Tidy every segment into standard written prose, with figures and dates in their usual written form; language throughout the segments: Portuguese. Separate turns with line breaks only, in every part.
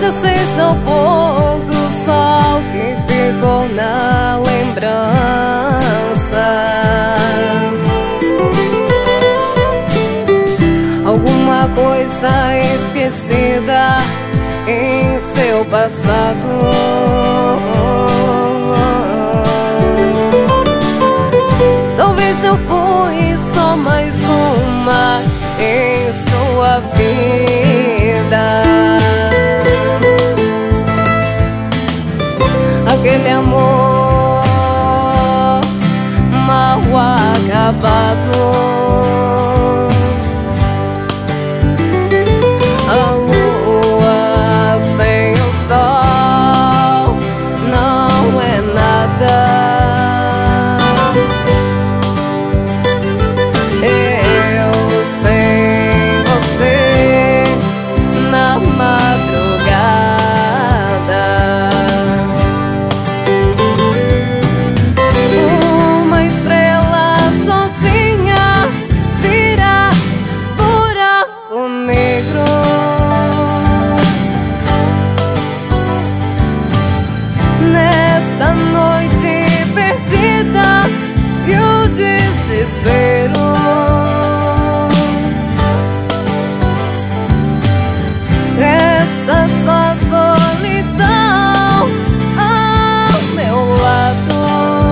seja o pôr do sol que ficou na lembrança. Alguma coisa esquecida em seu passado. Talvez eu fui só mais uma em sua vida. Aquele amor mal acabado. A lua sem o sol não é nada. Eu sem você na madrugada. Uma estrela sozinha vira buraco negro. Nesta noite perdida e o desespero. Resta só solidão ao meu lado,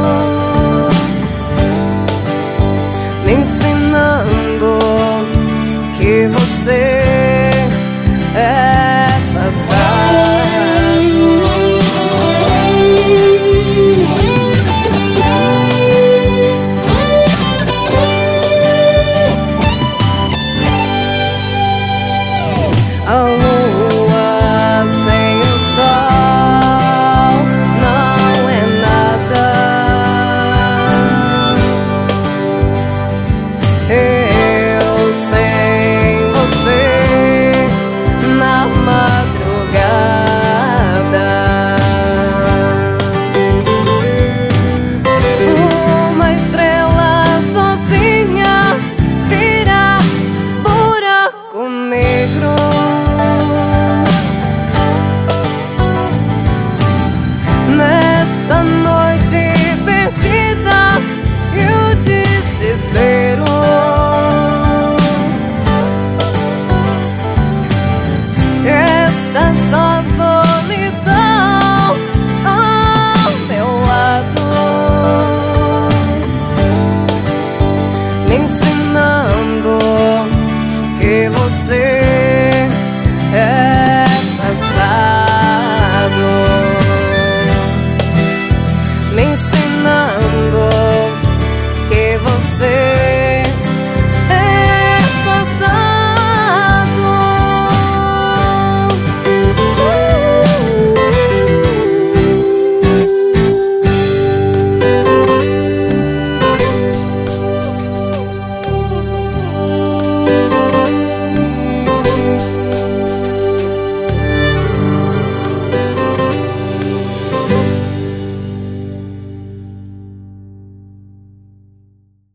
me ensinando que você é passado. Oh,